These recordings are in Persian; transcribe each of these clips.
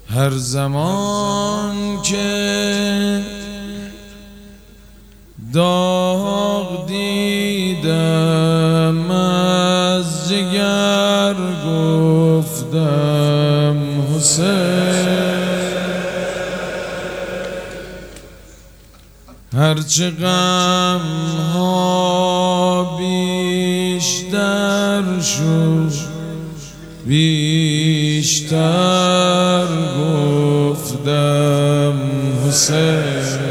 هر زمان که داغ دیدم از جگر گفتم حسین، هرچه غم ها بیشتر شد بیشتر گفتم حسین.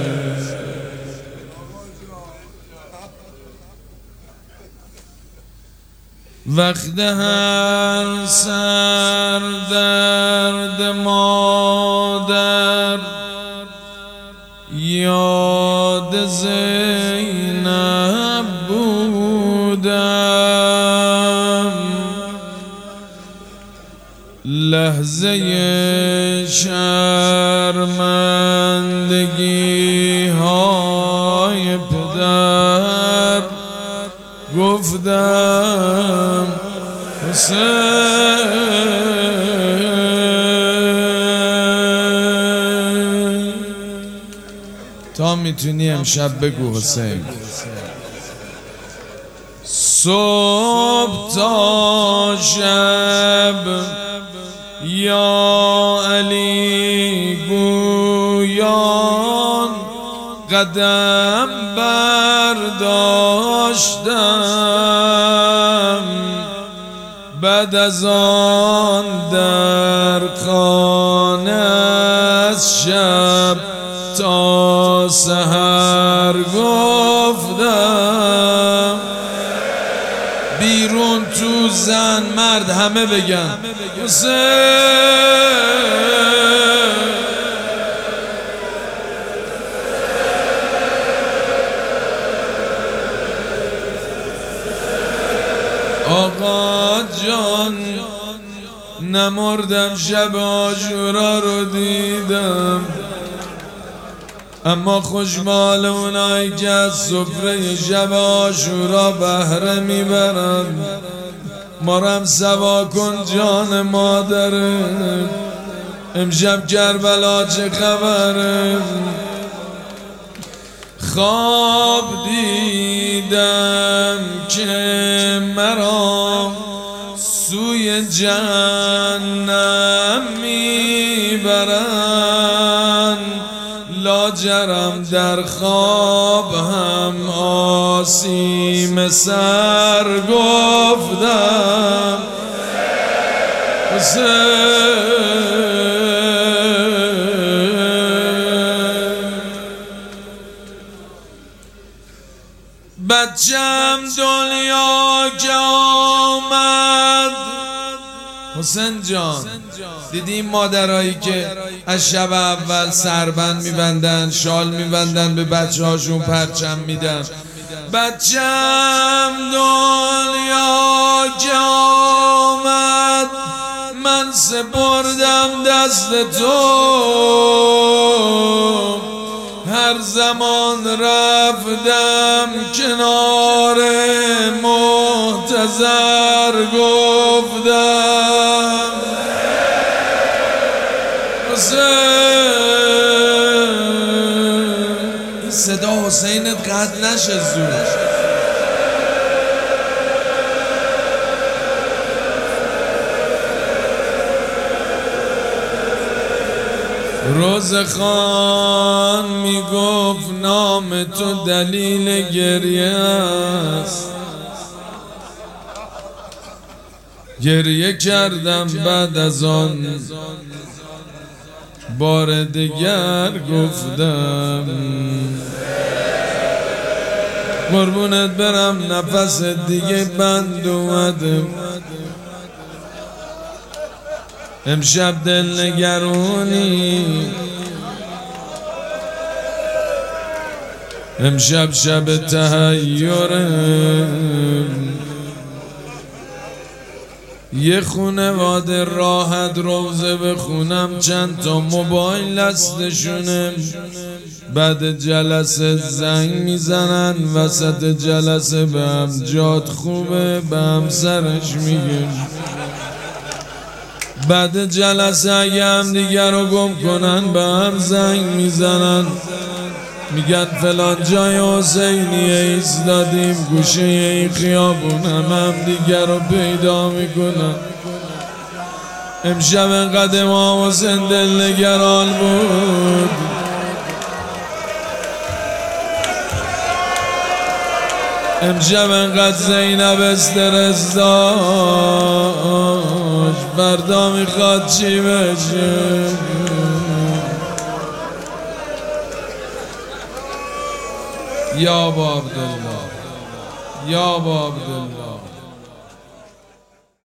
وقت هر سر درد مادر یاد زینب بودم، لحظه شرمندگی های پدر گفتم حسین. تا میتونی امشب بگو حسین. صبح تا شب یا علی گویان قدم برداشتم، بعد از آن در خانه از شب تا سحر گفتم. بیرون تو زن مرد همه بگن حسین. آقا جان نمردم، شب عاشورا رو دیدم، اما خوشمال اونایی که از سفره شب عاشورا بهره میبرن. مارم سوا کن جان مادره، امشب کربلا چه خبره؟ خواب دیدم که مرا سوی جهنم میبرن، لاجرم در خواب هم آسیم سر گفتم حسین. بچم دنیا که آمد حسین جان، دیدی مادرایی که از شب اول سربند میبندن، شال میبندن، به بچه هاشون پرچم میدن. بچم دنیا که آمد من سپردم دست تو، هر زمان رفتم کنار محتضر گفتم این صدا حسینت قطع نشه زود. روزخان میگفت نام تو دلیل گریه است، گریه کردم بعد از آن بار دیگر گفتم قربونت برم نفس دیگه بند اومده، امشب دل نگرونی، امشب شب تحیره، یه خونواده راحت روزه بخونم، چند تا موبایل دستشونه، بعد جلسه زنگ میزنن، وسط جلسه به هم جات خوبه، به هم سرش میگه بعد جلسه اگه هم دیگر رو گم کنن به هم زنگ میزنن، میگن فلان جای حسینیه ایستادیم گوشه این خیابون، هم دیگر رو پیدا میکنن. امشب انقدر امام حسین دلنگران بود، امشب انقدر زینب استرس داشت، فردا میخواد چی بشه. یا با عبدالله، یا با عبدالله.